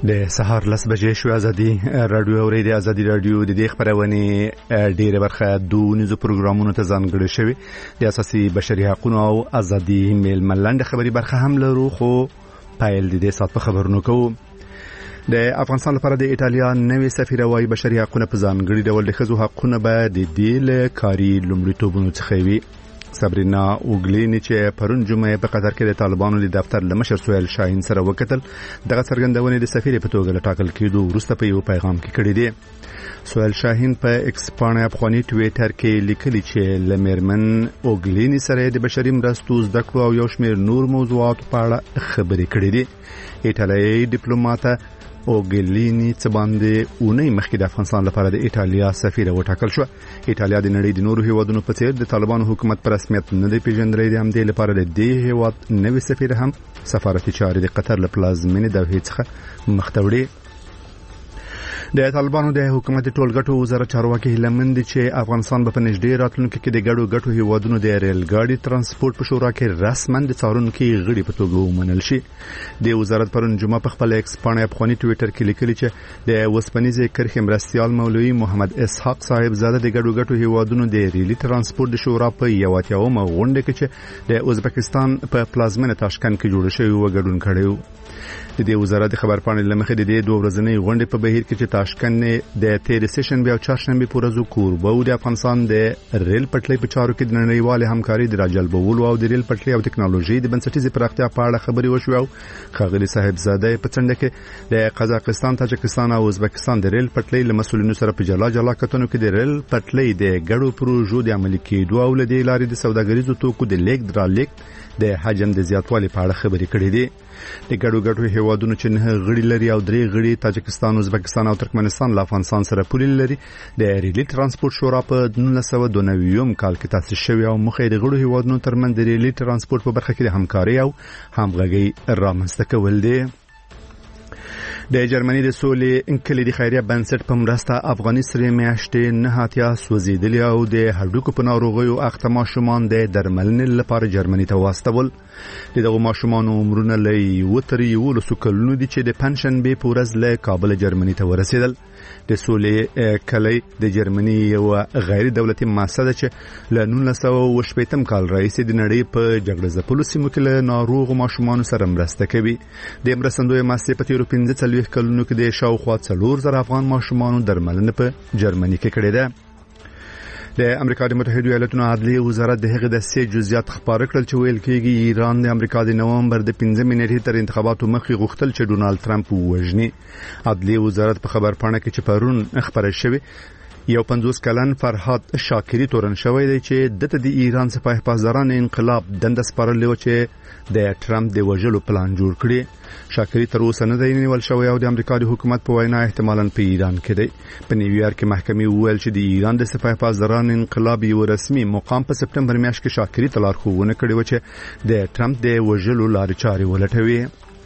د سهار 10 بجې شو ازادي رادیو اوریدي ازادي رادیو د دې خبرونه ډیره برخه دونیزو پروګرامونو ته ځانګړي شوی د اساسي بشري حقوقو او ازادي میل ملنډ خبري برخه هم لرو خو پایل د دې سات په خبرونو کوو د افغانستان لپاره د ایتالیا نوې سفیر وايي بشري حقوقو په ځانګړي ډول د خزو حقوقونه به د دې له کاری لومړیتوبونو څخه وي. صبرینا اوګلینی چې پرون جمعه په قطر کې د طالبانو د دفتر لمشر سویل شاهین سره وکتل دغه څرګندونه د سفیر په توګه ټاکل کېدو وروسته په یو پیغام کې کړی دی. سویل شاهین په ایکس باندې افغاني ټویټر کې لیکلي چې لمرمن اوګلینی سره د بشري مرستو زده کړو او یو شمېر نور موضوعات په اړه خبرې کړې دي. ایټالیایي ډیپلوماټ اوګلینی څه باندې اونۍ مخکې د افغانستان لپاره د ایټالیا سفیر وټاکل شو. ایټالیا د نړۍ د نورو هیوادونو په څیر د طالبانو حکومت پر رسمیت نه دی پیژندل دي هم د لپاره د دې هیواد نوې سفیر هم سفارتي چارې د قطر له پلازمینې دوحې څخه مختوړي. د طالبانو د حکومت ټولګټو وزارت چارواکي هلمند چې افغانستان په نږدې راتلونکو کې د ګډو هیوادونو د ریل ګاډي ترانسپورت په شورا کې رسماً د څارونکو غړي په توګه ومنل شي. د وزارت پرون جمعه په خپل ایکس باندې افغاني ټویټر کې لیکلي چې د وسپنیزې کرخې مرستيال مولوي محمد اسحاق صاحب زاده د ګډو هیوادونو د ریلي ترانسپورت د شورا په یو غونډه کې چې د ازبکستان په پلازمینه تاشکند کې جوړ شوی و ګډون کړیو. د دې وزارت خبر پاڼې لمخې د دې دوه ورځې غونډې په بهیر کې چې تاشکند د تیر سیشن بیا چهارشنبه پورزو کوربه او د افغانستان د ریل پټلۍ په چارو کې د نړیوال همکاري د راجلبولو او د ریل پټلۍ او ټکنالوژي د بنسټیزې پراختیا په اړه خبرې وشوې او خاغلی صاحب زاده په څنډه کې د قزاقستان، تاجکستان او ازبکستان د ریل پټلۍ له مسولینو سره په جلا کتنو کې د ریل پټلۍ د ګډو پروژو د عملي کېدو او د لارې د سوداګریزو توکو د لیک درالېک د حجم د زیاتوالي په اړه خبرې کړې دي. د ګډو هیوادونو چې نه غړي لري او درې غړي تاجکستان، ازبکستان او ترکمنستان له افغانستان سره پولې لري د ریلي ترانسپورت شورا په 1992 کال کې تاسیس شوی او مخې د غړو هیوادونو ترمنځ د ریلي ترانسپورت په برخه کې د همکاري او همغږي رامنځته کول دي. د جرمني د سولې کلی د خیریه بنسټ په مرسته افغاني سره میاشتې نه هاتیا سوزیدلی او د هډوکو په ناروغیو اخته ماشومان د درملنې لپاره جرمني ته واستول. دغه ماشومان عمرونه لې وتري ولو سکلونو دي چې د پنشنبه پورز له کابل جرمني ته ورسېدل. د سولې کلی د جرمني یو غیر دولتي مؤسسه چې له 1980 کال راهیسې د نړۍ په جګړه ځپلو سیمو کې له ناروغ ماشومان سره مرسته کوي. د مرستندوی مؤسسې په تیرو 15 کلونو کې د شاوخوا 4000 افغان ماشومان درملنه په جرمني کې کړې ده. د امریکا د متحده ایالاتونو عدلیه وزارت د هغه د سې جزئیات خبر کړل چې ویل کېږي ایران د امریکا د نومبر د 15 نیټې تر انتخاباتو مخکې غوښتل چې ډونالد ټرمپ ووژني. عدلیه وزارت په خبر پاڼه کې چې پرون خبره شوې یو 50 کلن فرهاد شاکری تورن شوی دی چې د ایران سپاه حفاظداران انقلاب دند سپارل و چې د ټرمپ د وژلو پلان جوړ کړي. شاکری تر اوسه نه دی نیول شوی او د امریکا د حکومت په وینا احتمالاً په ایران کې دی. په نیویارک کې محکمې وویل چې د ایران د سپاه حفاظداران انقلاب یو رسمي مقام په سپتمبر میاشت کې شاکری ته لارښوونه کړې و چې د ټرمپ د وژلو لارې چارې ولټوي.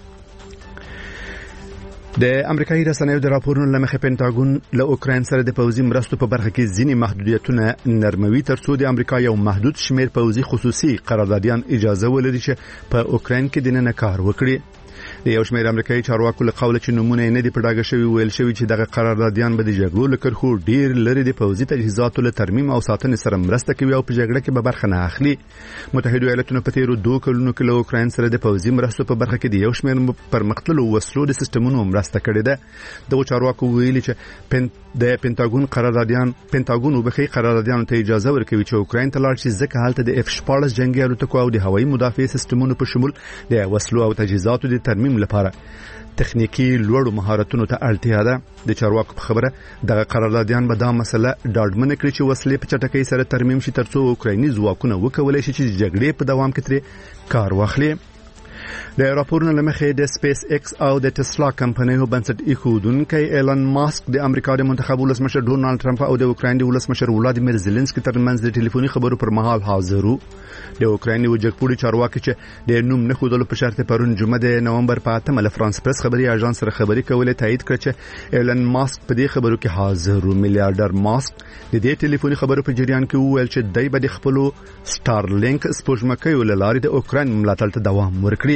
د امریکایي رسنیو د راپورونو لمخې پینټاګون له اوکراین سره د پوځي مرستو په برخه کې ځینې محدودیتونه نرموي ترڅو د امریکا یو محدود شمیر پوځي خصوصي قراردادیان اجازه ولري چې په اوکراین کې دننه کار وکړي. د یو شمېر امریکایي چارواکو له قوله چې نمونه نه دی په ډاګه شوی ویل شوی چې دغه قراردادیان به د جګړو له کرښو ډیر لري د پوځي تجهیزاتو له ترمیم او ساتنې سره مرسته کوي او په جګړه کې به برخه نه اخلي. متحده ایالاتونو په تیرو 2 کلونو کې له اوکراین سره د پوځي مرستو په برخه کې د یو شمېر پرمختللو وسلو د سیستمونو مرسته کړې ده. دغه چارواکو ویلي چې د پینټاګون قراردادیانو ته اجازه ورکوي چې اوکراین ته لاړ شي ځکه هلته د F-14 جنگي الوتکو او د هوایي مدافع سیستمونو په شمول د وسلو او تجهیزاتو د ترمیم لپاره تخنیکی لوړو مهارتونو ته اړتیا ده. د چارواکو په خبره دغه قراردادیان به دا مسله ډاډمنه کړي چې وسلې په چټکۍ سره ترمیم شي ترڅو اوکرایني ځواکونه وکولای شي چې جګړې په دوام کې ترې کار واخلي. د راپورونو لمخې د سپیس ایکس او د ټسلا کمپنیو بنسټ ایښودونکی ایلن ماسک د امریکا د منتخب ولسمشر ډونالد ټرمپ او د اوکراین د ولسمشر ولادیمیر زيلنسکي ترمنځ د ټلیفوني خبرو پر مهال حاضر وو. د اوکراین یو جګپوړي چارواکي چې د نوم نه خودلو په شرط پرون جمعه د نومبر په 8 له فرانس پریس خبري اژانس سره خبري کولې تایید کړ چې ایلن ماسک په دې خبرو کې حاضر وو. میلیارډر ماسک د دې ټلیفوني خبرو په جریان کې وویل چې دای به د خپل سټارلینک سپوږمکۍ ولاري د اوکراین ملاتړ ته دوام ورکړي.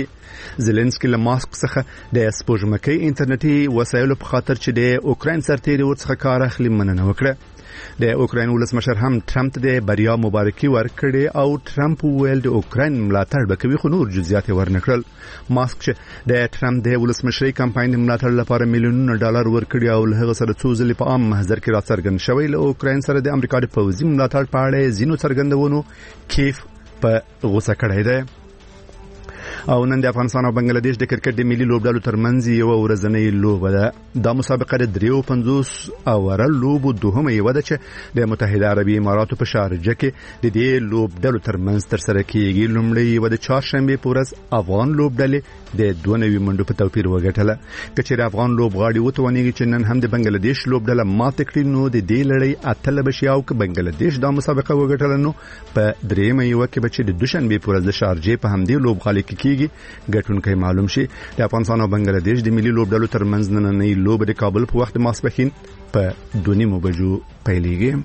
زيلنسکي له ماسک څخه د سپوږمکۍ انټرنیټي وسایلو په خاطر چې د اوکرين سرتیري ورڅخه کار اخلي مننه وکړه. د اوکرين ولسمشر هم ټرمپ ته د بریا مبارکي ورکړي او ټرمپ ویل د اوکرين ملاتړ وکوي خو نور جزئیات ورنکړل. ماسک چې د ټرمپ د ولسمشري کمپاین ملاتړ لپاره میلیونونه ډالر ورکړي او له هغه سره څو ځلې په عام محضر کې راڅرګند شوی له اوکرين سره د امریکا د پوځي ملاتړ په اړه زینو څرګندونو کیف په غوسه کړی دی. او نن د افغانستان او بنگلاديش د کرکټ د ملي لوبډالو ترمنځ یو ورځنۍ لوبه ده. د مسابقه د 53 اوره لوبو دوهمه یو ده چې د متحده عربي اماراتو په شارجه کې د دې لوبډالو ترمنځ تر سره کیږي. لومړی یو د چهارشنبه په ورځ افغان لوبډلې د 92 منډو په توپیر وګټله. کچېر افغان لوبغاړي وتوانیږي چې نن هم د بنگلاديش لوبډله ماته کړي نو د دې لړۍ اتل بشي او ک بنگلاديش د مسابقه وګټله نو په دریمه یو کې بچي د دوشنبه په ورځ د شارجه په همدې لوبغالي کې کیږي. ګټونکي معلوم شي د افغانستان او بنگلاديش د ملي لوبډلو ترمنځ نننۍ لوبه د کابل په وخت ماسپښین په 2:30 بجو پیلېږي.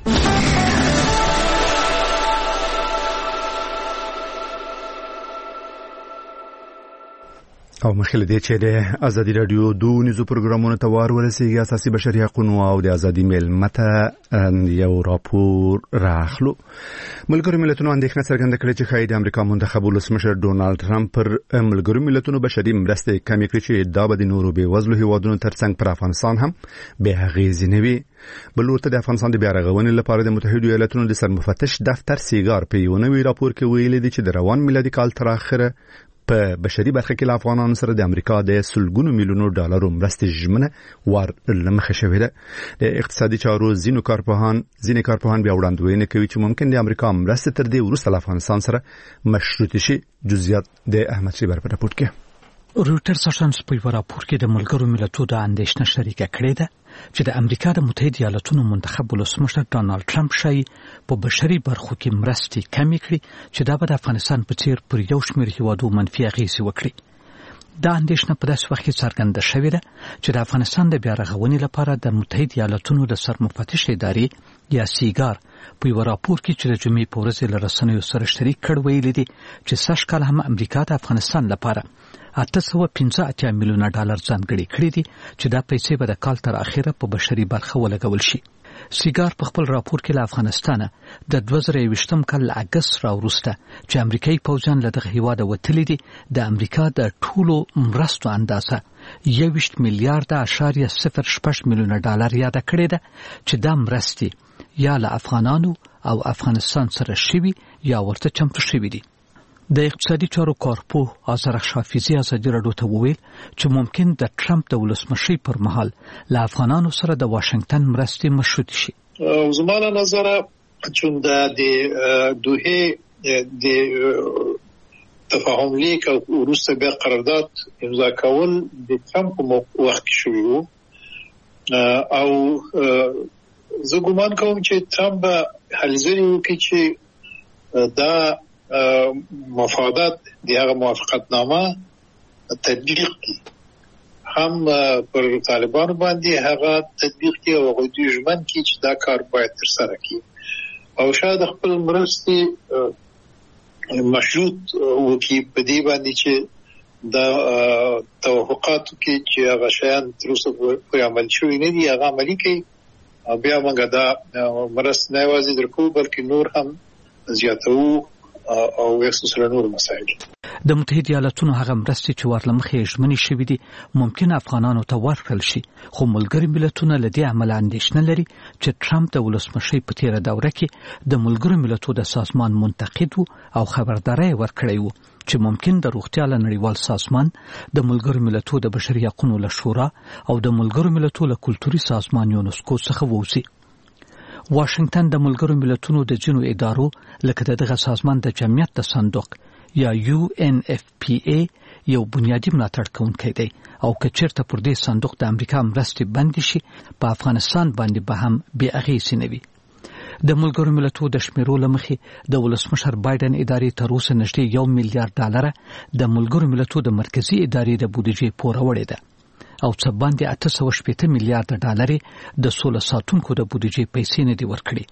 او مخکې دې چې د ازادي رادیو دوه نيزو پروګرامونو ته وار ورسیږي اساسي بشري حقوقو او د ازادي میل مته یو راپور راخلو. ملګرو ملتونو اندېښنه څرګنده کړې چې خای د امریکا منتخب ولسمشر ډونالد ټرمپ پر ملګرو ملتونو بشري مرستې کمې کړې چې دا به د نورو به وزلو هیوادونو ترڅنګ پر افغانستان هم به هغې نه بلورته د افغانستان د بیا رغونې لپاره د متحده ایالاتونو د سرمفتش دفتر سیګار په یو نوی راپور کې ویلي دی چې د روان میلادي کال تر اخره په بشري برخه کې افغانانو سره د امریکا د سلګونو میلیونو ډالرو مرستې ژمنه ور لمخه شوې ده. د اقتصادي چارو ځینې کارپوهان بیا وړاندوینه کوي چې ممکن د امریکا مرستې تر دې وروسته افغانستان سره مشروط شي. جزئیات د احمد شیبر په راپور کې. رویټرز اژانس په یو راپور کې د ملګرو ملتونو د اندېښنه شریکه کړې ده چې د امریکا د متحده ایالاتونو منتخب ولسمشر ډونالد ټرمپ شای په بشري برخو کې مرستې کمې کړې چې دا به د افغانستان په څیر پر یو شمېر هیوادو منفي اغېزې وکړي. دا اندېښنه په داسې وخت کې څرګنده شوې ده چې د افغانستان د بیا رغونې لپاره د متحده ایالاتونو د سرمفتش ادارې یا سیګار په یو راپور کې چې د جمعې په ورځ له رسنیو سره شریک کړ ویلي دي چې سږ کال هم امریکا د افغانستان لپاره 885 میلیونه ډالر ځانګړي کړي دي چې دا پیسې به د کال تر اخره په بشري برخه ولګول شي. سیګار په خپل راپور کې له افغانستانه د 2020 کال له اگست راوروسته چې امریکایي پوځیان له دغه هیواده وتلي دي د امریکا د ټولو مرستو اندازه 21 میلیارډ 0.06 میلیونه ډالر یاد کړي ده چې دا مرستې یا له افغانانو او افغانستان سره شوي یا ورته چمتو شوي دي. د اقتصادي چارو کارپوه آذر شافیزی ازادي راډیو ته وویل چې ممکن د ټرمپ د ولسمشي پر مهال له افغانانو سره د واشنگټن مرستې مشروط شي. زموږ نظر چون د دوه د تفاهم لیک او وروسته بیا قرارداد امضا کول د ټرمپ په وخت کې شوی وو او زه ګومان کوم چې ټرمپ هلزري وکړي چې دا مفادات د هغه موافقتنامه تطبیق کی هم پر طالبانو باندې هغه تطبیق کی او غوډي ژمن کی چې دا کار باید تر سره کی او شاید خپل مرستي مشروط وکي په دې باندې چې دا توافقاتو کې چې هغه شیان تر اوسه پورې عمل شوی نه دي هغه عملي کوي او بیا موږ دا مرست نه یوازې درکو بلکې نور هم زیاتو او وسره نور مسایل. د متحده ایالاتونو هغه مرستې چې ورلمخې ژمنې شوې دي ممکن افغانانو ته ورکړل شي خو ملګري ملتونه له دې عمل اندېښنه لري چې ټرمپ د ولسمشي په تیره دوره کې د ملګرو ملتونو د سازمان منتقد او خبرداري ورکړی وو چې ممکن د روغتیا له نړیوال سازمان د ملګرو ملتونو د بشري حقوقو له شورا او د ملګرو ملتونو له کلتوري سازمان یونسکو څخه ووځي. واشنگټن د ملګرو ملتونو د جنو ادارو لکه دغه سازمان د جمعیت د صندوق یا UNFPA یو بنیادی ملاتړ کوونکی دی او که چیرته پر دې صندوق د امریکا مرستې بند شي په افغانستان باندې به هم بې اغېزې نه وي. د ملګرو ملتونو د شمیرو لمخې د ولسمشر بایدن ادارې تر اوسه نږدې 1 میلیارډ ډالر د ملګرو ملتونو د مرکزی ادارې د بودیجې پوره وړې ده او څه باندې 880 میلیارډ ډالر د 16 ساتونکو د بودیجې پیسې نه دي ورکړي.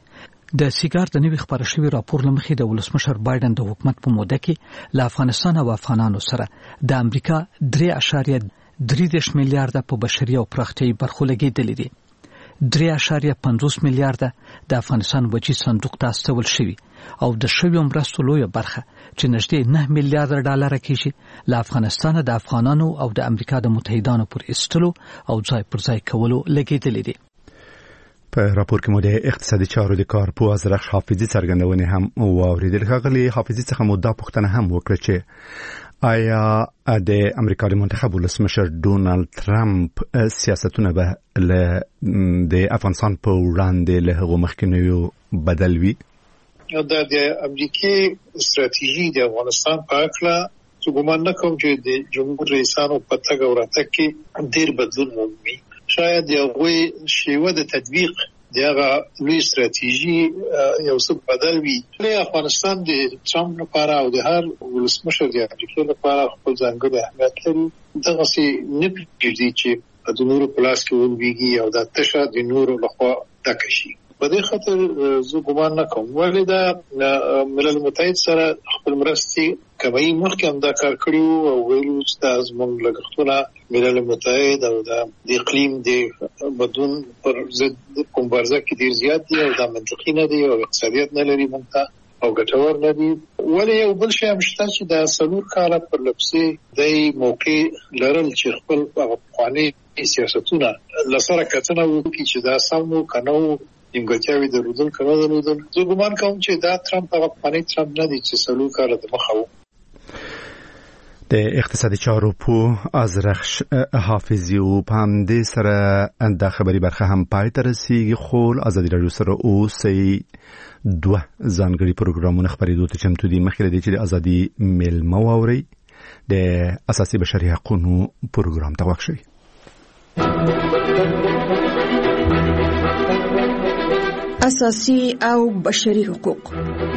د سیګار د نوي خبره شوی راپور لمخې د ولسمشر بایدن د حکومت په موده کې له افغانستان او افغانانو سره د امریکا 3.3 میلیارډ په بشري او پراختیايي برخو لګیدلې دي. 3.50 میلیارډ د افغانستان وچی صندوق ته استول شوی او د شویو مرستو لویه برخه چې نږدې 9 میلیارډ ډالر کېږي له افغانستان د افغانانو او د امریکا د متحدانو پر استلو او ځای پر ځای کولو لګیدلې دي. په راپور کې مو د اقتصادي چارو د کارپوه ازرخ حافظي څرګندونې هم واوریدل. ښاغلي حافظي څخه مو دا پوښتنه هم وکړه چې آیا د امریکا د منتخب ولسمشر ډونالد ترامپ سیاستونه به د افغانستان په وړاندې له هغو مخکینیو بدل وي؟ د امریکای استراتیژي د افغانستان په اړه چې ګومان نه کوم چې د جمهور رئیسانو په تګ او راتګ کې ډیر بدلون مومي. شاید یو شیوه د تطبیق دغه لوی استراتیژي یو څه بدل وي. له افغانستان د ټرمپ لپاره او د هر ولسمشر د امریکا لپاره خپل ځانګړی اهمیت لري. دغه سي نه پیږي چې د نورو پلاس کې ولويږي او د تشه د نورو لخوا تکشي. په دې خاطر زه ګومان نه کوم ولې دا ملل متحد سره خپل مرستې کوي. مخکې هم دا کار کړیو او ویلو چې دا زموږ لګښتونه ملل متحد او د اقلیم د بدلون پر ضد مبارزه کې ډیر زیات دي او دا منطقي نه دي او اقتصادیت نه لري مونږ ته او ګټور نه دي. ولې یو بل شی هم شته چې دا څلور کاله پر لپسې د موقع لرل چې خپل افغاني سیاستونه لسره کتنه وکړي چې دا سم کنه نیمګړتیاوې درلودل کنه درلودل. زه ګومان کوم چې دا ټرمپ هغه افغاني ټرمپ نه دی چې څلور کاله د مخه و. د اقتصادي چارو په ازرخ حافظي او په همدې سره د خبري برخه هم پای ته رسیږي. خو ازادي رادیو سره اوسئ دوه ځانګړي پروګرامونه خبرېدو ته چمتو دي. مخکې دې چې د ازادي میلمه واوري د اساسي بشري حقوقو پروګرام ته وښیي. اساسي او بشري حقوق.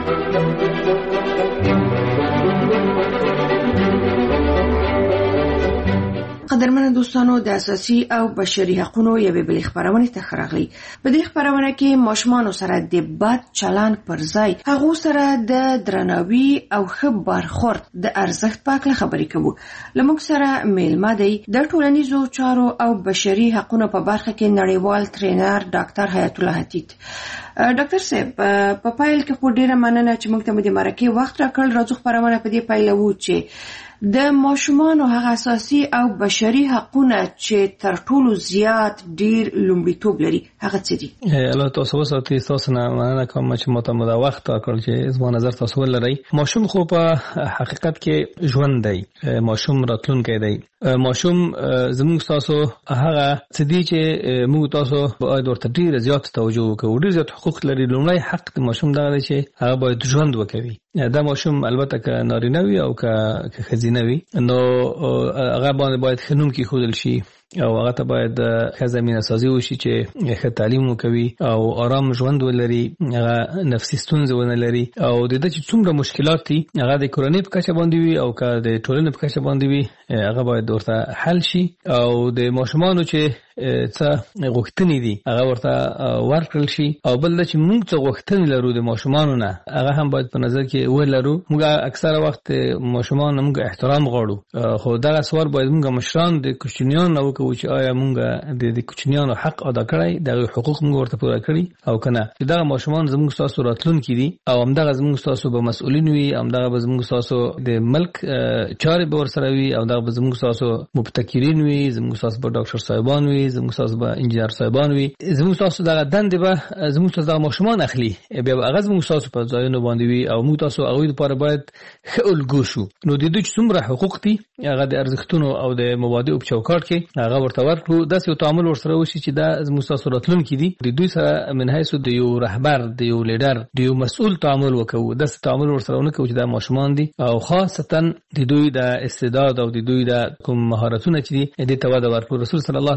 قدرمن دوستانو، د اساسي او بشري حقوقو یوې بلې خبرونه ته خراغلي. په دې خبرونه کې ماشومان سره د بد چلند پر ځای هغه سره د درناوي او ښه برخورد د ارزښت په اړه خبرې کوو. لمونږ سره میلمه دی د ټولنیزو چارو او بشري حقوقو په برخه کې نړیوال ټرینر ډاکټر حیات الله حتیت. ډاکټر صاحب، په پایل کې خو ډیره مننه چې موږ ته د مرکه وخت راکړل. راځو خبرونه په دې پایله وو چې د ماشومان هغه اساسي او بشري حقوقونه چې تر ټولو زیات ډیر لومړیتوب لري هغه څه دي؟ الله تاسو وساتي. تاسو نه مننه کوم چې متمدا وخت راکړل چې زما نظر تاسو ولرئ. ماشوم خو په حقیقت کې ژوند دی، ماشوم راتلونکی دی. ماشوم زموږ تاسو هغه څه دي چې موږ تاسو باید ورته ډیر زیات توجه وکړو. ډیر زیات حقوق لري. لومړی حق د ماشوم دا دی چې هغه باید ژوند وکړي. دا ماشوم البته که نارینه وي او که ښځینه وي نو هغه باید ښه نوم کېښودل شي او هغه ته باید ښه زمینه سازي وشي چې ښه تعلیم وکوي او آرام ژوند ولري، هغه نفسي ستونزې ونه لري او د دې چې څومره مشکلات دي هغه د کورنۍ په کچه باندې وي او که د ټولنې په کچه باندې وي هغه باید ورته حل شي او د ماشومانو چې څه غوښتنې دي هغه ورته ورکړل شي. او بل دا چې موږ څه غوښتنې لرو د ماشومانو نه هغه هم باید په نظر کې ولرو. موږ اکثره وخت ماشومان موږ احترام غواړو، خو دغه سوال باید موږ مشران د کوچنیانو نه وکړو چې آیا موږ د کوچنیانو حق ادا کړی، دغه حقوق موږ ورته پوره کړی او کنه. چې دغه ماشومان زموږ تاسو راتلونکي دي او همدغه زموږ تاسو به مسؤلین وي، همدغه به زموږ تاسو د ملک چارې به ورسره وي او دغه به زموږ تاسو مبتکرین وي، زموږ تاسو به ډاکټر صاحبان وي، زموږ تاسو به انجنیر صاحبان وي، زموږ تاسو دغه دندې به زموږ تاسو دغه ماشومان اخلي، بیا به هغه زموږ تاسو په ځایونو باندې وي او موږ تاسو هغوی لپاره باید ښه الګو شو. نو د دوی چې څومره حقوق دي هغه د ارزښتونو او د مبادئو په چوکاټ کې هغه ورته ورکړو. داسې یو تعامل ورسره وشي چې دا زموږ تاسو راتلونکي دي. د دوی سره من حیث د یو رهبر، د یو لیډر، د یو مسؤل تعامل وکړو. داسې تعامل ورسره ونه کوو چې دا ماشومان دي او خاصتا د دوی د استعداد او د دوی د کوم مهارتونه چې دي دې ته وده ورکړو. رسول صلی الله علیه وسلم په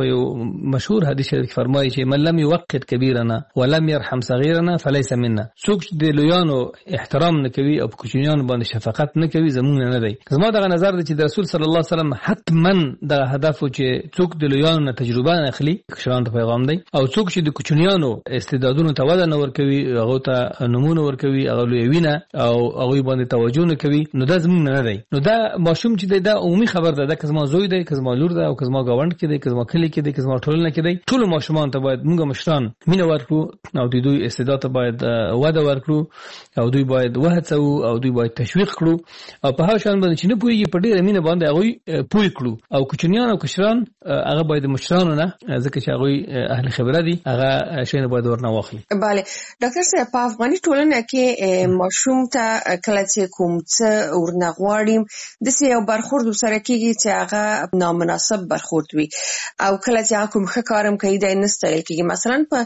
په یو مشهور حدیث شریف فرمایي چې من لم يوقت كبيرنا ولم يرحم صغيرنا فليس منا. څوک د لویانو احترام نه کوي او په کوچنیانو باندې شفقت نه کوي زمونږ نه دی. زما دغه نظر دی چې د رسول صلی الله علیه وسلم حتما د هدف چې څوک د لویانو نه تجربه نه اخلي کشرانو ته پیغام دی او څوک چې د کوچنیانو استعدادونو ته وده نه ورکوي هغه ته نمونه ورکوي هغه لویوینه او هغه باندې توجه نه کوي نو دا زمونږ نه دی. نو دا ماشوم چې دا عمومي خبر ده د کزما زوی دی کزما لور ده او کزما گاوند کې دی کزما کلی کې دی کزما ټولنه کې دی ټول ماشومان ته باید موږ مشران مینه ورکړو او دوی استعداد ته باید وده ورکړو او دوی باید وهڅو او دوی باید تشویق کړو او په هغه شان باندې چې نه پوهیږي په ډیره مینه باندې هغه پوي کړو او کوچنیان او کشران هغه باید مشرانو نه ځکه چې هغه اهل خبره دي هغه شی نه باید ورنه واخلي. bale ډاکټر صاحب په افغاني ټولنه کې ماشوم ته کله چې کوم څه ورنغواړي د سې یو برخورد سره کېږي چې هغه نامناسب برخورد وي او کله چې کوم ښه کارم کوي د نستړی کېږي. مثلا په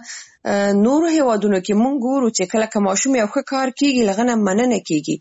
نور هیوادونو کې مونږ ګورو چې کله که ماشوم یو ښه کار کوي لغنه مننه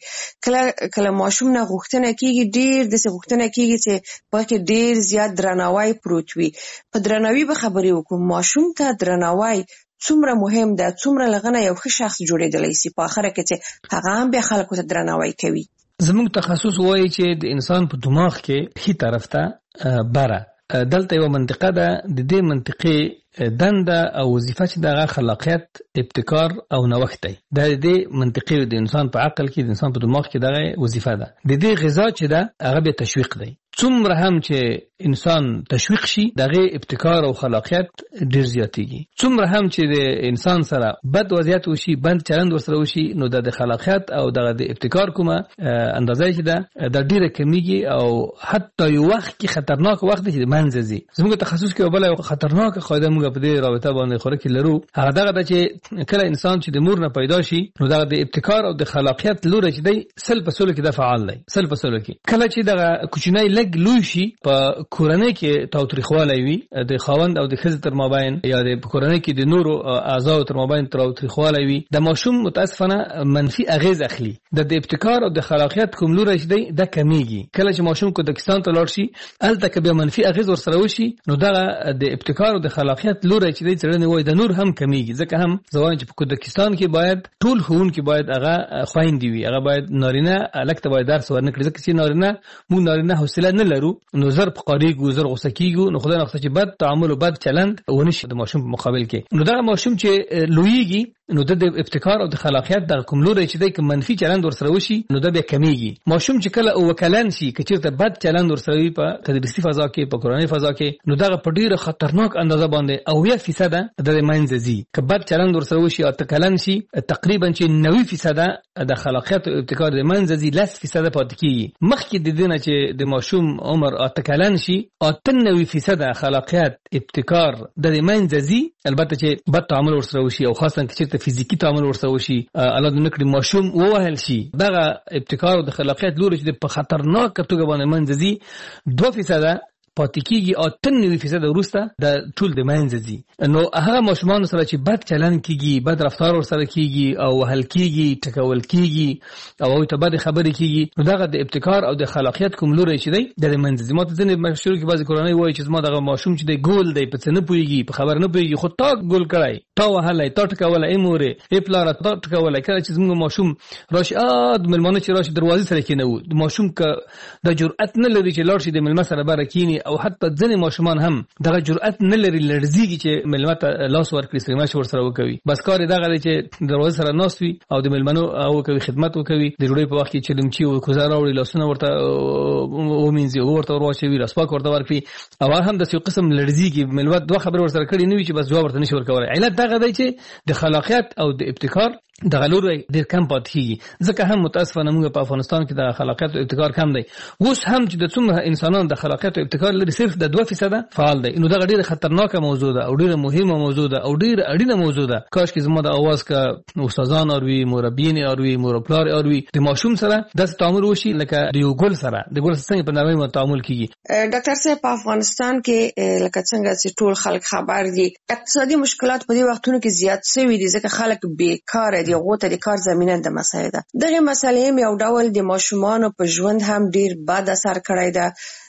کېږي کله ماشوم نه غوښتنه کېږي ډیر د څه غوښتنه کېږي چې په کې ډیر زیات درناوی پروت وي. په درناوی به خبرې وکړو ماشوم ته درناوی څومره مهم ده څومره لغنه یو ښه شخص جوړېدلی سي په اخره کې چې هغه هم بیا خلکو ته درناوی کوي. زموږ تخصص وایي چې د انسان په دماغ کې هي طرف ته بره دلته یو منطقه ده د دې منطقې دنده او وظیفه چې دغه خلاقیت ابتکار او نوښت دی. د دې منطقې د انسان په عقل کې د انسان په دماغ کې دغه وظیفه ده. د دې غذا چې ده هغه به تشویق دی. څومره هم چې انسان تشویق شي دغه ابتکار او خلاقیت ډیر زیاتېږي. څومره هم چې د انسان سره بد وضعیت وشي بند چلند ورسره وشي نو د خلاقیت او د ابتکار کومه اندازه چې ده د ډیره کمیږي او حتی یو وخت کې خطرناک وخت دی چې منځ ځي. زموږ تخصص کې بل یو خطرناک قاعده موږ په دې رابطه باندې خوري کې لرو هغه دغه چې کله انسان چې د مور نه پیدا شي نو دغه د ابتکار او د خلاقیت لور چې دی سل په سلو کې د فعال دی. سل په سلو کې کله چې دغه کوچنی لګ لوی شي په کورنۍ کې تاوتریخوالی وي د خاوند او د ښځې تر مابین یا د کورنۍ کې د نورو اعضاو تر مابین تاوتریخوالی وي د ماشوم متاسفانه منفي اغیز اخلي. د ابتکار او د خلاقیت کوم لور چې دی د کمیږي. کله چې ماشوم کوردستان ته لاړ شي الته کې به منفي اغیز ورسره وشي نو دغه د ابتکار او د خلاقیت لور چې دی څرنه وای د نور هم کمیږي. ځکه هم ځوان چې په کوردستان کې باید ټول ښوونکي باید هغه خويندې وي هغه باید نارینه الکته باید درس ورنکړي ځکه چې نارینه حوصله نه لرو نو زر په قاریګو زر غوسه کیږو نو خدای نخښه چې بد تعامل او بد چلند ونشي د ماشوم په مقابل کې. نو دا ماشوم چې لویږي نو د ابتکار او د خلاقیت د کوم لوري چې د منفي چلند ورسره وشي نو د به کمیږي. ماشوم چې کله او وکلان شي چې چیرته بد چلند ورسره وي په تدریسي فضا کې په کورنۍ فضا کې نو دا په ډیره خطرناک اندازه باندې او 1% د منځزي که بد چلند ورسره وشي او تکلن شي تقریبا چې 90% د خلاقیت او ابتکار د منځزي 10% پاتې کیږي. مخکې د دې نه چې د ماشوم عمر تکلن شي 90% خلاقیت ابتکار د منځزي البته چې بد تعامل ورسره وشي او خاصه چې فزیکی تعامل ورسره وشي الله دې نکړي ماشوم ووهل شي دغه ابتکار او د خلاقیت لوري چې په خطرناک توګه باندې منځزي 2% پاتې کیږي او 93% وروسته د ټول د منځزي. نو هغه ماشومان سره چې بد چلند کیږي بد رفتار ورسره کیږي او وهل کیږي ټکول کیږي او ته بد خبرې کیږي نو دغه د ابتکار او د خلاقیت کوم لوري چې دی د منځزي. ماته ځنې مشهور کې بعضی کورنۍ وایي چې زما دغه ماشوم چې دی ګول دی په څه نه پوهیږي په خبر نه پوهیږي خو تا ګول کړای تا وهلای تا ټکولای ایموره ایپلار تا ټکولای کله چې زموږ ماشوم راشي ملمانه چې راشي دروازې سره کېنو د ماشوم ک د جرأت نه لري چې لاړ شي د ملمه سره برکینی او حتی ځنې ماشومان هم دغه جرأت نه لري لړزيږي چې ملمه ته لاس ورکړي سلامش ورسره وکوي. بس کار دغه دی چې دروازه سره ناست وي او د ملمنو او کوي خدمت وکوي د ډوډۍ په وخت کې چې دمچي او کوزار راوړي لاسونه ورته ومنځي ورته ورواچوي لاسپاک ورته ورکړي او هم د یو قسم لړزيږي ملمه دوه خبر ورسره کړي نه وي چې بس جواب ورته نشي ورکوي. علت دغه دی چې د خلاقیت او د ابتکار د غلور ډیر کم پاتې کیږي. ځکه هم متاسفانه موږ په افغانستان کې د خلاقیت او ابتکار کم دی. اوس هم چې د څومره انسانان د خلاقیت او ابتکار لري صرف د 2% فعال دی. نو دا ډیره خطرناکه موضوع ده او ډیره مهمه موضوع ده او ډیره اړینه موضوع ده. کاش کې زموږ د اواز کا استادان اوروي مربیین اوروي مورپلار اوروي د ماشوم سره د تعامل وشي لکه د یو ګل سره د ګل څنګه په نرمۍ تعامل کیږي. ډاکټر صاحب په افغانستان کې لکه څنګه چې ټول خلک خبر دي اقتصادي مشکلات په دې وختونو کې زیات شوي دي ځکه خلک بیکاره دي غوته د کار زمينه د مسایده دغه مسلې یو ډول د ماشومان په ژوند هم ډیر بد اثر کړی ده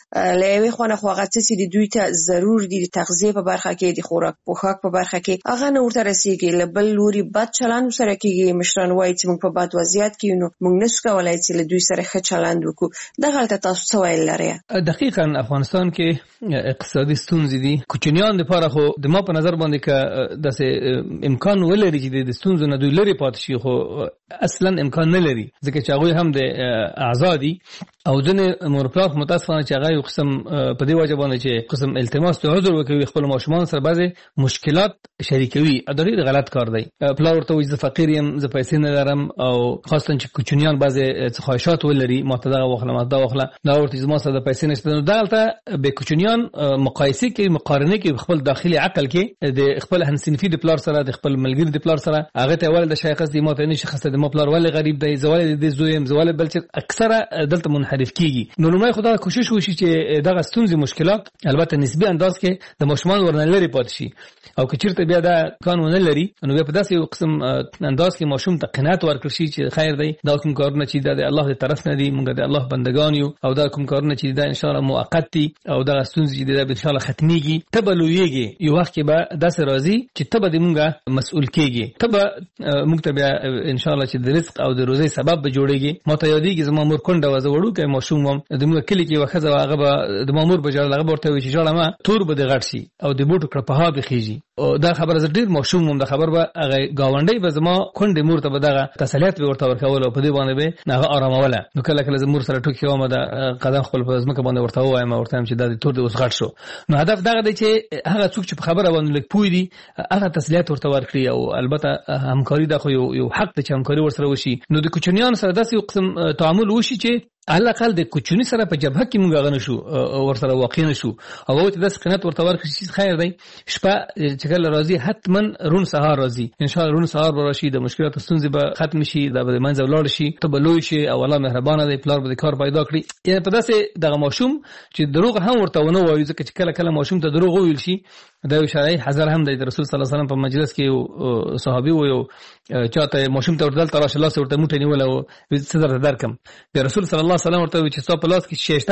لوي خونه خو هغه څه چې دوی ته ضرور دي د تغذیه په برخه کې د خوراک پوښاک په برخه کې هغه نه ورته رسیږي. لبل لوري بد چلند سره کېږي. مشران وایي چې موږ په بد وضعیت کې نو موږ نشو کولای چې له دوی سره ښه چلند وکړو. دغه ته تاسو څه ویل لرئ؟ دقیقاً افغانستان کې اقتصادي ستونزې دي. کوچنیان لپاره خو د ما په نظر باندې که داسې امکان ولري چې د ستونزو نه دوی لري پاتې شي خو اصلا امکان نه لري ځکه چې هغه هم د آزادي او ځنې مورپلار متاسفانه چې هغه یو قسم په دې وجه باندې چې قسم التماس ته عذر وکوي خپل ماشومان سره بعضي مشکلات شریکوي. دا ډېر غلط کار دی. پلار ورته وایي زه فقیر یم زه پیسې نه لرم او خاصه چې کوچنیان بعضي خواهشات ولري ما ته دا واخله ما دا واخله دا ورته زما سره پیسې نشته. نو دلته به کوچنیان مقایسه کې مقارنه کې خپل داخلي عقل کې د خپل همصنفي د پلار سره د خپل ملګری د پلار سره هغه ته ول د شایخ دی ما ته نه شخص د ما پلار ولې غریب دی زوال د زویم زوال بل چې اکثره دلته منحرف کیږي. نو لومړی خدای کوشش وشي چې دغه ستونزې مشکلات البته نسبی انداز کې د ماشومان ورنلري پات شي او که چیرته بیا دا قانون نه لري نو بیا په داسې یو قسم انداز کې ماشوم ته قناعت ورکړي شي چې خیر دی دا کوم کارونه چې د الله د طرف نه دي موږ د الله بندگان یو او دا کوم کارونه چې دا ان شاء الله موقت دي او دا ستونزې چې دا ان شاء الله ختميږي ته بلويږي یو وخت کې به داسې راځي چې ته به موږ مسؤل کېږي ته به موږ ته بیا ان شاء الله چې د رزق او د روزي سبب به جوړيږي. ما ته یادېږي زما مور کونډه وځه وړو کې ماشوم وم د موږ کلی کې وخزه هغه به د مامور بجاړه هغه ورته وي چې جوړه ما تور به د غټ شي او د بوټو کړه په ها بخيږي. دا خبره زه ډیر ماشوم وم. دا خبر به هغه گاونډي به زما کونډه مور ته به دغه تسلیت به ورته ورکول او په دې باندې به هغه آراموله. نو کله کله زمور سره ټوکی ومه دا قدم خپل په ځمکه باندې ورته وایم ورته چې دا د تور د اوس غټ شو. نو هدف دغه دی چې هغه څوک چې په خبره باندې لګ پوي دي هغه تسلیت ورته ورکړي او البته همکاري د خو یو حق د چې همکاري ورسره وشي. نو د کوچنیان سره داسې یو قسم تعامل وشي چې علاقه د کوچنی سره په جبهه کې موږ غنه شو ورسره واقع نشو او ته د قنات ورته ورکړي چې خیر دی شپه چې کله راځي حتما رون سهار راځي ان شاء الله رون سهار به راشي د مشکلات ستونزې به ختم شي دا به منځ ولاړ شي ته به لوی شي او الله مهربانه دی پلار به کار پیدا کړي. یعنی په داسې دغه ماشوم چې دروغ هم ورته ونه وایي ځکه چې کله کله ماشوم ته دروغ ویل شي دا یو شرعي حذر هم دی. رسول صلی الله علیه وسلم په مجلس کې یو صحابي و یو چاته ماشوم ته وردل تراشه لاس ورته موټه نیول او صدر درکم د رسول صلی الله علیه وسلم ورته چې ستا په لاس کې شیشته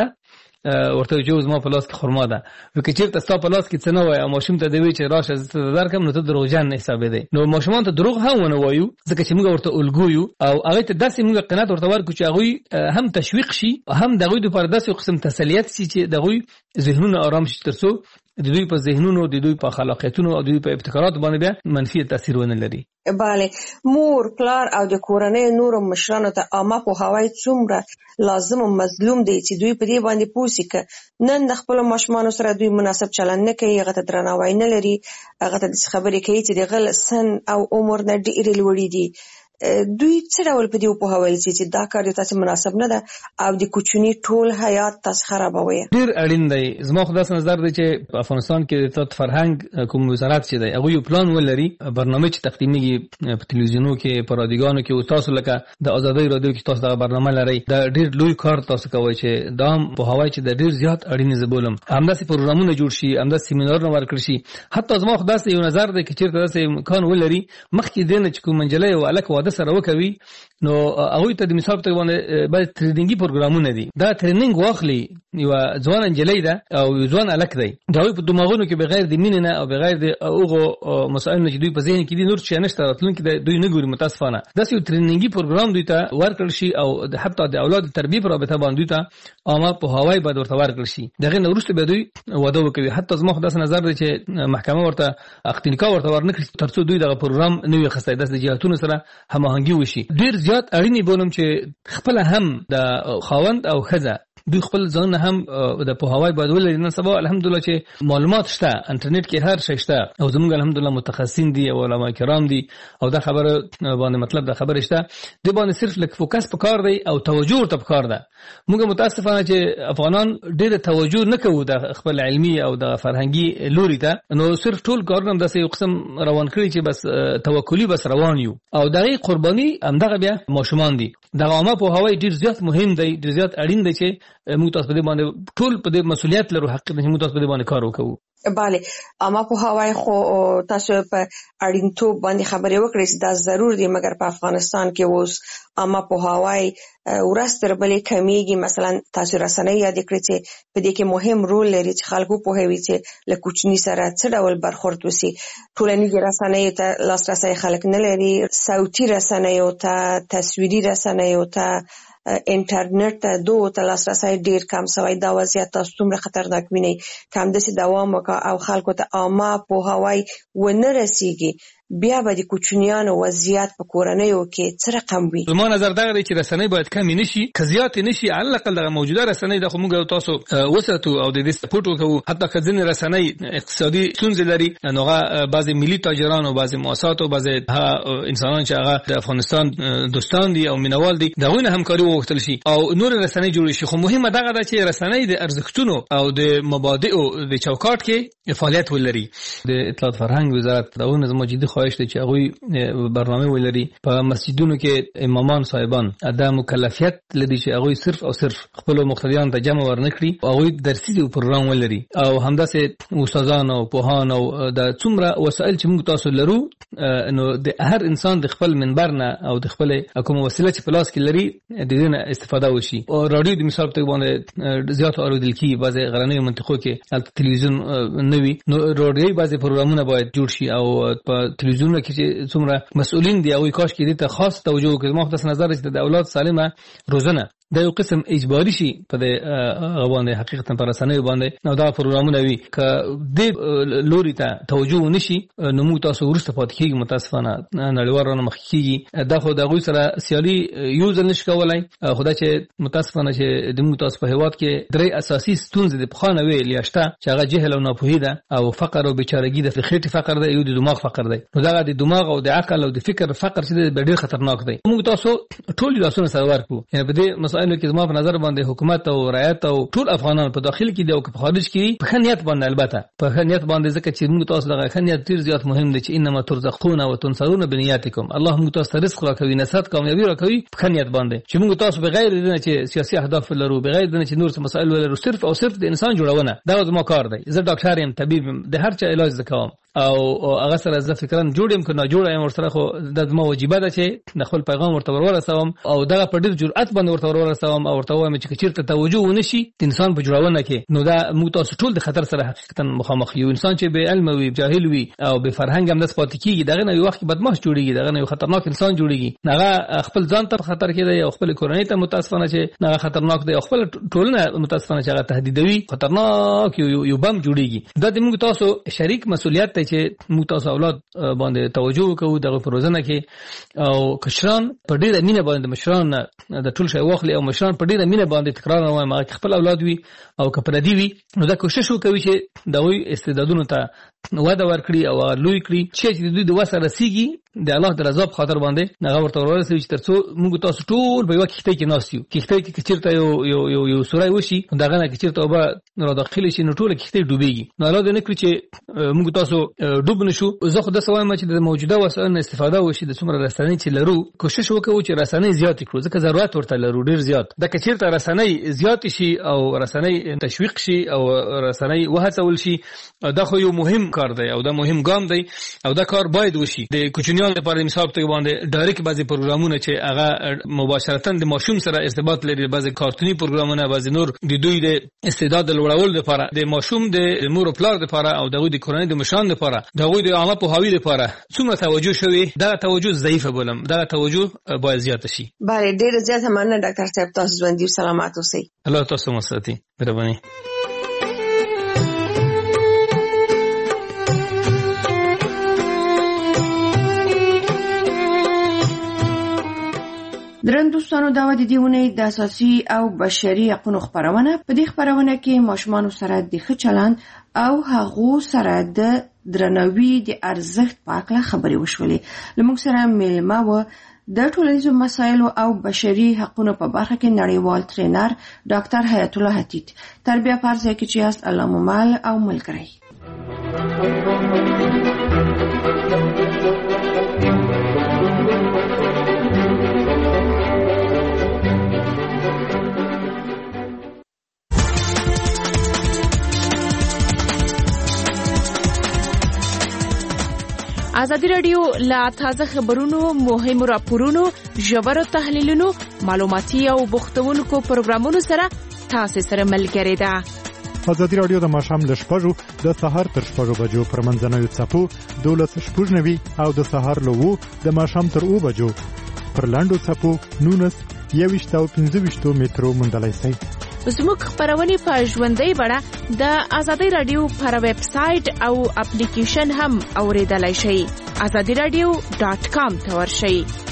ورته جوز ما په لاس کې خرما ده وکړي چې ستا په لاس کې څه نه وای او ماشوم ته دوی چې راشه زه درکم نو ته دروغجن نه حساب دی. نو ماشومان ته دروغ هم ونه وایو ځکه چې موږ ورته الګویو او هغه ته داسې موږ قناعت ورته ورکو چې هغه هم تشویق شي هم دغه د پر داسې قسم تسلیت شي چې دغه ذهنونه آرام شي ترڅو د دوی په ذهنونو د دوی په خلاقیتونو او د دوی په ابتکارات باندې بیا منفي تاثیر ونه لري. بله مور پلار او د کورنۍ نور مشرانو ته عامه پوهاوی څومره لازم او مظلوم دی چې دوی په دې باندې پوښي ک نن د خپل ماشومان سره دوی مناسب چلند نه کوي هغه ته درناوی نه لري هغه ته خبرې کوي چې د غل سن او عمر نه ډېر لوړ دي دوی څه ډول په دې پوهاوی چې دا کار تاسو مناسب نه ده او د کوچنی ټول حیات تاسو خرابوي. ډیر اړین دی. زما خو داس نظر دی چې په افغانستان کې د فرهنګ کوم وزارت چې دی هغه یو پلان ولري برنامه چې تقدیمیږي په تلویزیونو کې په رادیوګانو کې او تاسو لکه د ازادۍ رادیو کې تاسو دا برنامه لري دا ډیر لوی کار تاسو کوي چې دا پوهاوی چې د ډیر زیات اړین زبولم همداسې پروګرامونه جوړ شي همداسې سیمینارونه ورکړي شي. حتی زما خو داس یو نظر دی چې چیرته داسې امکان ولري مخکې دینه چې کوم منجلې او الک د سره وکوي نو هغه ته د مثال په باندې باید ټریننګي پروګرامونه دي دا ټریننګ واخلي یو ځوان انجلۍ ده او یو ځوان الک دی دا په دماغونو کې بغیر د مینې نه او بغیر د اوغه مسائل چې دوی په ذهن کې دي نور څه نشته راتلونکي دوی نه ګوري متاسفانه دا یو ټریننګي پروګرام دوی ته ورکړل شي او حتی د اولاد تربیه پر رابطه باندې دوی ته عامه په هوای باید ورته ورکړل شي دغه نو وروسته به دوی واده وکړي. حتی زما خو داس نظر دی چې محکمه ورته اختنیکا ورته ورنکړي ترڅو دوی دغه پروګرام نوې خسته د جهاتونو سره هماهنګي وشي. ډیر زیات اړینی بولم چې خپل هم د خاوند او خزه دوی خپل ځان هم د پوهاوی بدول نن سبا الحمدلله چې معلومات شته انټرنیټ کې هر شی شته او زموږ الحمدلله متخصصین دي او علما کرام دي او دا خبره باندې مطلب دا خبره شته د باندې صرف لک فوکس پکار دی او توجه ورته پکار ده. موږ متاسفانه چې افغانان ډېر توجه نه کوو د خپل علمي او د فرهنګي لوري ته نو صرف ټول کارونه د یو قسم روان کړی چې بس توکلی بس روان یو او دغه قرباني همدغه بیا ماشومان دي. دا عامه پوهاوی ډېر زیات مهم دی ډېر زیات اړین دی چې موږ تاسو په دې باندې ټول په دې مسؤلیت لرو حق دې موږ تاسو په دې باندې کار وکړو. bale اما په هواي خو تاسو په اړینتوب باندې خبرې وکړې چې دا ضرور دي مګر په افغانستان کې اوس اما په هواي ورستر بلې کمیږي. مثلا تاسو رسنۍ یاد کړئ چې په دې کې مهم رول لري چې خلکو په هوي چې له کوچني سره څه ډول برخورد وسی. ټولنیزې رسنۍ ته لاسرسي خلک نه لري، صوتي رسنۍ او ته تصویري رسنۍ او ته انټرنیټ ته دوه ته لاسرسي ډیر کم شوی. دا وضعیت تاسو څومره خطرناک وینئ؟ کم دسي دوام وکړي او خلکو ته عامه په هواي ونه رسیږي، بیا به د کوچنیانو وضعیت په کورنیو کې څه رقم وي؟ زما نظر دا دی چې رسنۍ باید کم نشي، کزيات نشي، علل اقل د موجوده رسنۍ د موږ تاسو وساتو او د دې سپورټ وکړو. حتی که ځینې رسنۍ اقتصادي ستونزې لري، نوغه بعضي ملي تاجران او بعضي مؤسسات او بعضي انسانان چې هغه د افغانستان دوستان دي او مینوال دي دغه نه همکاري وغوښتل شي او نور رسنۍ جوړ شي. خو مهمه دا ده چې رسنۍ د ارزښتونو او د مبادئو د چوکاټ کې فعالیت ولري. د اطلاعات فرهنګ وزارت دغه نظم جدي خواهش دی چې هغه برنامه ولري په مسجدونو کې امامان صاحبان د مکلفیت لري چې هغه صرف او صرف خپل مقتدیان ته جمع ورنکړي او هغه درسي پروګرام ولري او همداسې استادان او پوهان او د څومره وسایل چې موږ تاسو لرو نو د هر انسان د خپل منبر نه او د خپل کوم وسیله چې پلاس کې لري د دې نه استفاده وشي. او رادیو د مثال په باندې زیات اوریدل کی بعضی غرنۍ منطقو کې تلویزیون نوي نو رادیوي بعضی پروګرامونه باید جوړ شي او په تلویزیون کې چې څومره مسؤلین دي او کاش کې دې ته خاص توجه وکړي. ما خو نظر چې د اولاد سالمه روزنه دا یو قسم اجباري شي په غوانه حقیقتا پر رسنۍ باندې نو دا پروګرامونه وي ک د لوري ته توجه ونشي نو موږ تاسو ورسته پات کیږي متاسفانه نړیوالانه مخ کیږي. دا خو د غوي سره سیالي یو ځل نش کولای. خدای چې متاسفانه چې د موږ تاسو په هیواد کې درې اساسي ستونزې د بخانه وی لیاشته چې هغه جهل او ناپوهي ده او فقر او بیچارهګي د خېټي فقر ده، یو د دماغ فقر ده. نو دا د دماغ او د عقل او د فکر فقر چې ډېر خطرناک دی. موږ تاسو ټول لاسونه سره ورکو یعنی په دې مسایلو کې زما په نظر باندې حکومت او رعایت او ټول افغانان په داخل کې دی او په خارج کې په خنیت باندې البته په خنیت باندې ځکه چې موږ تاسو دغه خنیت ډیر زیات مهم دی چې انما ترزقون وتنصرون بنیاتکم. الله موږ تاسو رزق راکوي، نصرت کامیابی راکوي په خنیت باندې چې موږ تاسو بغیر د نه چې سیاسي اهداف لرو، بغیر د نه چې نور څه مسایل لرو، صرف او صرف د انسان جوړونه دا زما کار دی. زه ډاکټر یم، طبيب یم، د هر چا علاج وکوم او هغه سره زه فکرم جوړم کنه جوړم ورسره خو د زما واجبہ ده چې د خپل پیغام ورته ورسوم او دغه په ډیر جرأت باندې ورته ورسوم او ورته وایم چې چیرته توجه ونشي د انسان په جوړونه کې نو دا موږ تاسو ټول د خطر سره حقیقتا مخامخ یو. انسان چې به علم وي، جاهل وي او به فرهنګ هم د سپات کیږي دغه نه یو وخت بدمعش جوړیږي، دغه نه یو خطرناک انسان جوړیږي. هغه خپل ځان ته خطر کې دی او خپل کورنۍ ته متاسفانه چې هغه خطرناک دی او خپل ټولنه متاسفانه چې هغه تهدیدوي خطرناک یو بم جوړیږي. دا د موږ تاسو شریک مسؤلیت دی چې موږ تاسو اولاد باندې توجه وکړو دغه پروژه کې او کشران په ډیره مینه باندې مشران د ټول شی واخلي او مشران په ډیره مینه باندې تکرار نه وایم هغه خپل اولاد وي او کپردي وي نو دا کوشش وکوي چې دغه استعدادونو ته وده ورکړي او لوی کړي چې د دوی د وسه رسیږي د الله د رضا په خاطر باندې هغه ورته ورسوي چې ترڅو موږ تاسو ټول به یو کښته کې ناستیو کښته کې چیرته یو سورای وشي دغه نه چیرته وبا را داخلي شي نو ټول کښته ډوبېږي. نو الله دې نه کړی چې موږ تاسو ډوب نشو. زه خو د سوایم چې د موجوده وسایلو استفاده وشي د څومره رسنۍ چې لرو کوشش وکړو چې رسنۍ زیات کړو ځکه ضرورت ورته لرو ډیر زیات. د کچیرته رسنۍ زیات شي او رسنۍ تشویق شي او رسنۍ وهڅول شي دا خو یو مهم کار دی او دا مهم ګام دی او دا کار باید وشي. د کوچنیانو لپاره مثال په باندې ډایرکټ بعضي پروګرامونه چې هغه مباشرتاً د ماشوم سره ارتباط لري، بعضي کارتونی پروګرامونه، بعضي نور د دوی د استعداد لوړول لپاره د ماشوم د مور او پلار لپاره او دغه د کورنۍ د مشران لپاره دغه د عامه په هاوی لپاره څومره توجه شوی دا توجه ضعیفه بولم دا توجه باید زیات شي. بله ډیر زیات مننه ډاکټر صاحب تاسو ژوندۍ سلامات اوسئ. الله تاسو مو ساتي. مهرباني. درندوستانو دا د دیونه د اساسي او بشري حقوقو خبرونه په دې خبرونه کې ماشومان سره د ښه چلند او هغو سره د درناوي د ارزښت په اړه خبرې وشولې. لمونږ سره مېلمه و د ټولنیزو مسایلو او بشري حقوقو په برخه کې نړیوال ټرینر ډاکټر حیات الله حتیت. تربیه پارځه کې چې است الله ممال او ملګری. ازادي رادیو لا تازه خبرونو، مهم راپورونو، ژور تحلیلونو، معلوماتي او بوختونکو پروګرامونو سره تاسو سره ملګری ده. ازادي رادیو د ماښام له 6 د سهار تر 6 بجو پر منځنوي څپو 12:90 او د سهار له 2 د ماښام تر 2 بجو پر لاندو څپو 19 21 او 25 مترو مندلای شي. زموږ خبرونه په ژوندۍ بڼه د ازادي رادیو پر ویب سټ او اپلیکیشن هم اوریدلای شئ. azadiراdio.com ته ورشئ.